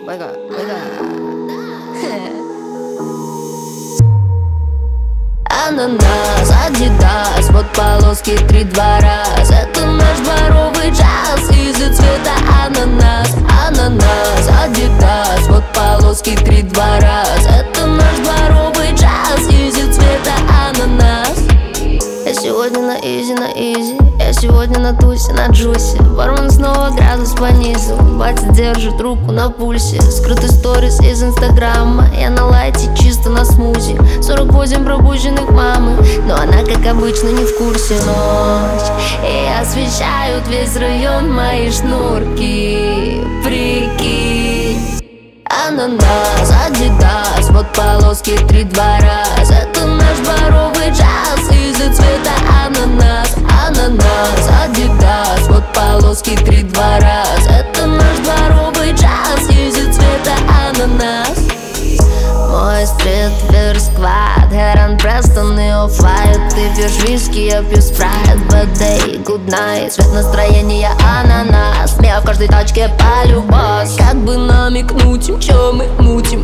Ананас, Адидас, вот полоски 3-2 раз. Это наш дворовый джаз из-за цвета ананас. Ананас, Адидас, вот полоски 3-2 раз. Это наш дворовый джаз из-за цвета ананас. Я сегодня на изи, я сегодня на тусе, на джусе. Бармен снова градус понизил, батя держит руку на пульсе. Скрытый сторис из инстаграма, я на лайте чисто на смузи. 48 пробужденных мамы, но она как обычно не в курсе. Ночь, и освещают весь район мои шнурки. Прикинь. Ананас, Адидас, вот полоски 3-2 раз. Это наш дворовый джаз из-за цвета ананас. Ананас, Адидас, вот полоски 3-2 раз. Это наш дворовый джаз из-за цвета ананас. Мой стрит, вверх сквад, Herran Preston и Off-White. Ты пьешь виски, я пью спрайт. Bad day, good night, цвет настроения ананас. Меня в каждой тачке полюбас. Как бы намекнуть им, чё мы мутим.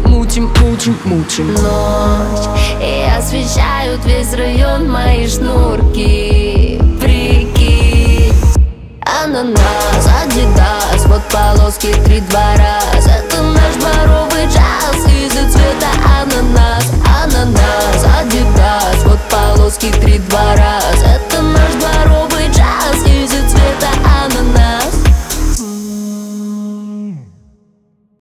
Ночь, и освещают весь район мои шнурки. Прикинь. Ананас, Адидас, вот полоски 3-2 раз. Это наш дворовый джаз из-за цвета ананас. Ананас, Адидас, вот полоски 3-2 раз.